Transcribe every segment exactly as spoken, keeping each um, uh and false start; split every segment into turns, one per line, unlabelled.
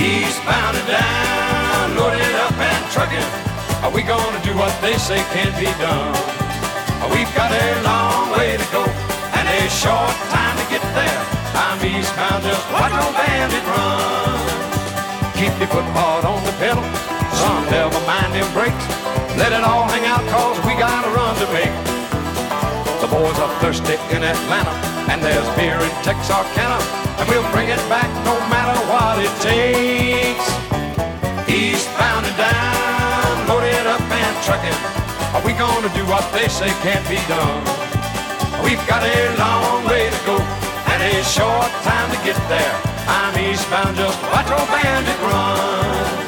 Eastbound and down, loaded up and trucking. Are we gonna do what they say can't be done? We've got a long way to go and a short time to get there. I'm eastbound, just watch old bandit run. Keep your foot hard on the pedal, son, never mind them brakes. Let it all hang out, cause we got a run to make. The boys are thirsty in Atlanta, and there's beer in Texarkana, and we'll bring it back no matter what it takes. Eastbound and down, loaded up and trucking. Are we gonna do what they say can't be done? We've got a long way to go and a short time to get there. I'm eastbound, just watch old bandit run.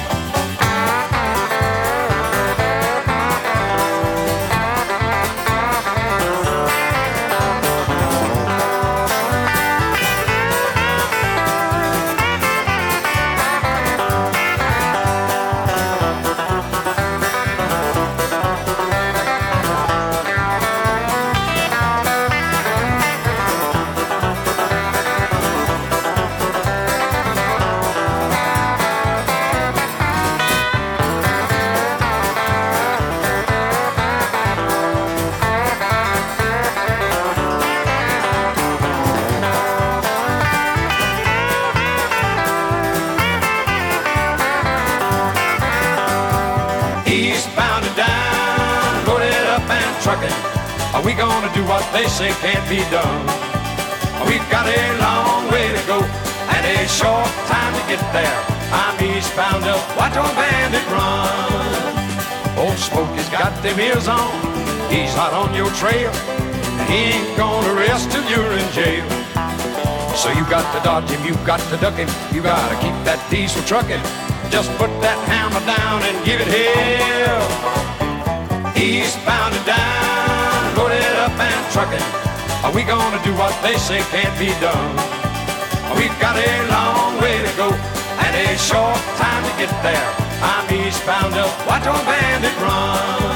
Eastbound and down, loaded up and trucking. Are we gonna do what they say can't be done? We've got a long way to go and a short time to get there. I'm eastbound, just watch old bandit run. Old Smokey's got them ears on, he's hot on your trail, and he ain't gonna rest till you're in jail. So you got to dodge him, you got to duck him, you gotta keep that diesel trucking. Just put that hammer down and give it hell. Eastbound and down, loaded up and trucking. Are we gonna do what they say can't be done? We've got a long way to go and a short time to get there. I'm eastbound, just watch old bandit run.